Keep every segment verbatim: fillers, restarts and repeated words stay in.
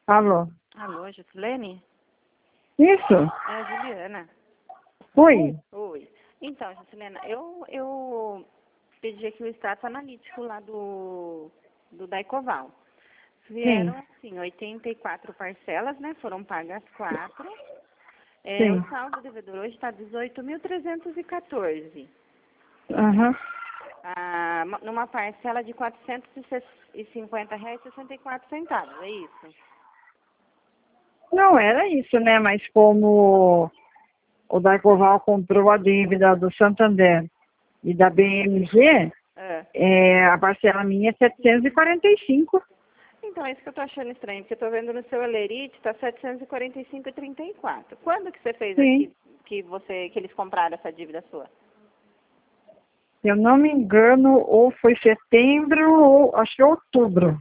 Alô? Alô, Gislene? Isso? É a Juliana. Oi? Oi. Então, Gislena, eu, eu pedi aqui o extrato analítico lá do, do Daicoval. Vieram, Sim. assim, oitenta e quatro parcelas, né? Foram pagas quatro. É, Sim. o saldo do devedor hoje está dezoito mil trezentos e quatorze. Aham. Ah, numa parcela de quatrocentos e cinquenta reais e sessenta e quatro centavos, é isso? Não era isso, né? Mas como o Daicoval comprou a dívida do Santander e da B M G, É. é, a parcela minha é setecentos e quarenta e cinco. Então, é isso que eu tô achando estranho, porque eu tô vendo no seu Elerite, tá setecentos e quarenta e cinco e trinta e quatro. Quando que você fez Sim. aqui que você que eles compraram essa dívida sua? Se eu não me engano, ou foi setembro ou acho que outubro.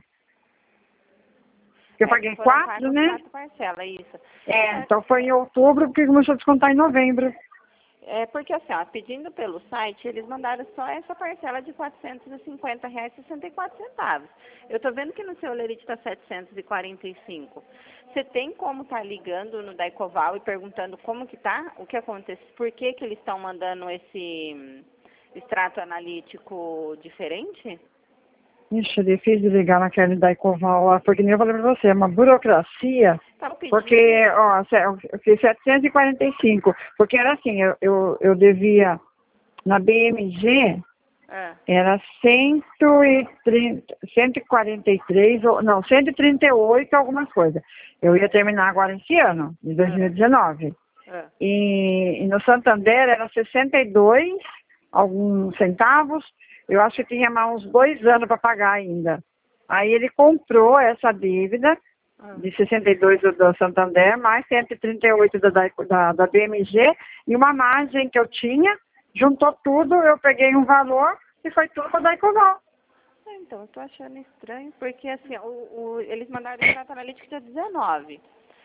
Eu É, paguei foram quatro, pagas né? quatro parcelas, é isso. É, então foi em outubro, porque começou a descontar em novembro. É porque assim, ó, pedindo pelo site, eles mandaram só essa parcela de quatrocentos e cinquenta reais e sessenta e quatro centavos. Eu tô vendo que no seu Lerite está setecentos e quarenta e cinco. Você tem como tá ligando no Daicoval e perguntando como que tá? O que acontece? Por que que eles estão mandando esse hum, extrato analítico diferente? Ixi, é difícil ligar naquela Daicoval lá, porque nem eu falei pra você, é uma burocracia. Estão pedindo. Porque, ó, se- eu fiz setecentos e quarenta e cinco, porque era assim, eu, eu, eu devia, na B M G, Ah, era cento e trinta, cento e quarenta e três, ou, não, cento e trinta e oito algumas coisas. Eu ia terminar agora esse ano, em dois mil e dezenove. ah, E, e no Santander era sessenta e dois, alguns centavos, eu acho que tinha mais uns dois anos para pagar ainda. Aí ele comprou essa dívida, ah. de sessenta e dois do, do Santander, mais cento e trinta e oito da, da, da B M G, e uma margem que eu tinha, juntou tudo, eu peguei um valor e foi tudo para Daicoval. Ah, então, eu tô achando estranho, porque assim, o, o, eles mandaram o extrato analítico dia dezenove.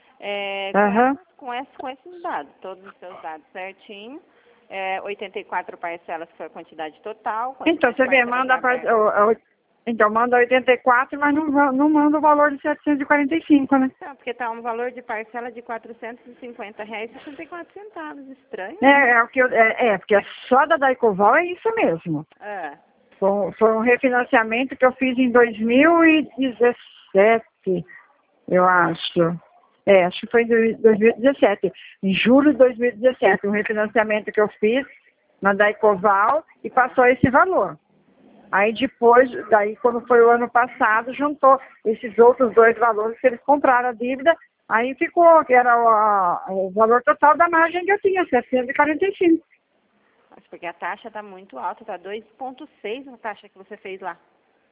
É, com, Aham. essas, com, esses, com esses dados, todos os seus dados certinho. É, oitenta e quatro parcelas que foi a quantidade total. Então, Quantidade de você vê, parcelas manda a part... abertas. o- o- então, manda oitenta e quatro, mas não, va- não manda o valor de setecentos e quarenta e cinco, né? Não, porque está um valor de parcela de quatrocentos e cinquenta reais e sessenta e quatro centavos. Estranho, É, né? é, o que eu, é, é, porque só da Daicoval é isso mesmo. É. Foi, foi um refinanciamento que eu fiz em dois mil e dezessete, eu acho. É, acho que foi em dois mil e dezessete, em julho de dois mil e dezessete, um refinanciamento que eu fiz na Daicoval e passou esse valor. Aí depois, daí quando foi o ano passado, juntou esses outros dois valores que eles compraram a dívida, aí ficou, que era o, a- o valor total da margem que eu tinha, setecentos e quarenta e cinco. Mas porque a taxa está muito alta, está dois vírgula seis a taxa que você fez lá.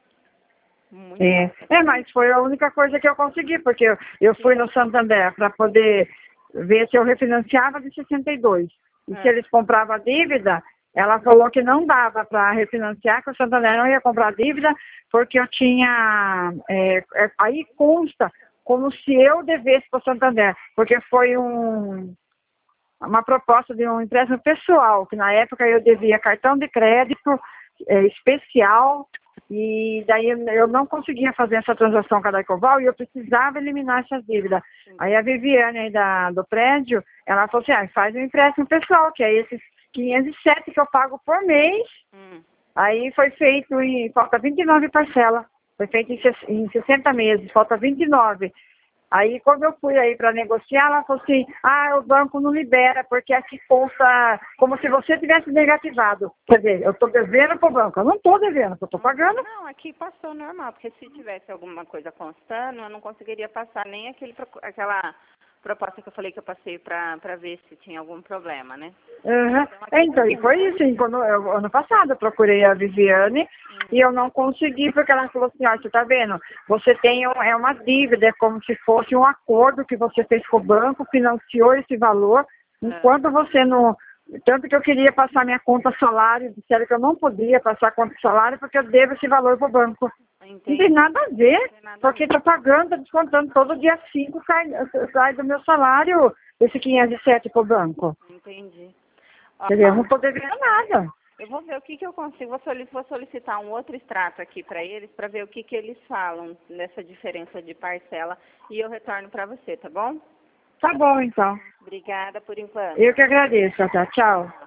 Muito É, alta. é, mas foi a única coisa que eu consegui, porque eu, eu fui no Santander para poder ver se eu refinanciava de sessenta e dois. E se É. eles compravam a dívida, ela falou que não dava para refinanciar, que o Santander não ia comprar a dívida, porque eu tinha. É, é, aí consta como se eu devesse para o Santander, porque foi um, uma proposta de um empréstimo pessoal, que na época eu devia cartão de crédito é, especial. E daí eu não conseguia fazer essa transação com a Daicoval e eu precisava eliminar essas dívidas. Aí a Viviane aí da, do prédio, ela falou assim, ah, faz um empréstimo pessoal, que é esses quinhentos e sete que eu pago por mês. Hum. Aí foi feito em, falta vinte e nove parcelas. Foi feito em, ses- em sessenta meses, falta vinte e nove. Aí, quando eu fui aí para negociar, ela falou assim, ah, o banco não libera, porque aqui consta como se você tivesse negativado. Quer dizer, eu estou devendo para o banco. Eu não estou devendo, eu estou pagando. Não, aqui passou normal, porque se tivesse alguma coisa constando, eu não conseguiria passar nem aquele, proc- aquela proposta que eu falei que eu passei para ver se tinha algum problema, né? Uhum. Então, e foi isso. hein, Quando eu, ano passado eu procurei a Viviane e eu não consegui, porque ela falou assim, ó, você tá vendo? Você tem um, é uma dívida, é como se fosse um acordo que você fez com o banco, financiou esse valor, enquanto você não... Tanto que eu queria passar minha conta salário, disseram que eu não podia passar a conta salário porque eu devo esse valor para o banco. Não tem nada a ver, porque estou pagando, estou descontando todo dia cinco, sai, sai do meu salário esse quinhentos e sete para o banco. Entendi. Quer dizer, eu não estou devendo nada. Eu vou ver o que, que eu consigo. Vou, solic vou solicitar um outro extrato aqui para eles, para ver o que, que eles falam nessa diferença de parcela. E eu retorno para você, tá bom? Tá bom, então. Obrigada por enquanto. Eu que agradeço, tá? Tchau.